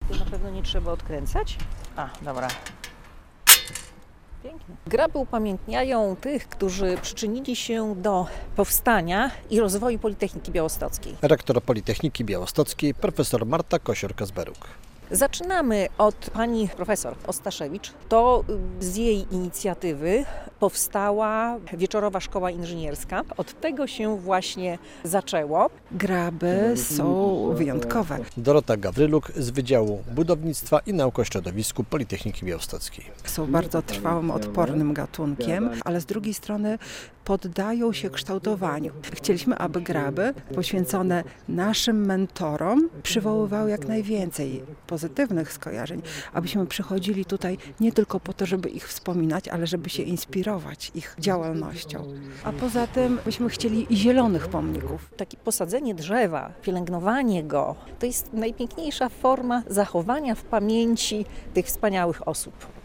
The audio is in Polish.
Tu na pewno nie trzeba odkręcać. A, dobra. Pięknie. Graby upamiętniają tych, którzy przyczynili się do powstania i rozwoju Politechniki Białostockiej. Rektor Politechniki Białostockiej, profesor Marta Kosior-Kazberuk. Zaczynamy od pani profesor Ostaszewicz. To z jej inicjatywy powstała wieczorowa szkoła inżynierska. Od tego się właśnie zaczęło. Graby są wyjątkowe. Dorota Gawryluk z Wydziału Budownictwa i Nauk o Środowisku Politechniki Białostockiej. Są bardzo trwałym, odpornym gatunkiem, ale z drugiej strony poddają się kształtowaniu. Chcieliśmy, aby graby poświęcone naszym mentorom przywoływały jak najwięcej pozytywnych skojarzeń, abyśmy przychodzili tutaj nie tylko po to, żeby ich wspominać, ale żeby się inspirować ich działalnością. A poza tym byśmy chcieli zielonych pomników. Takie posadzenie drzewa, pielęgnowanie go, to jest najpiękniejsza forma zachowania w pamięci tych wspaniałych osób.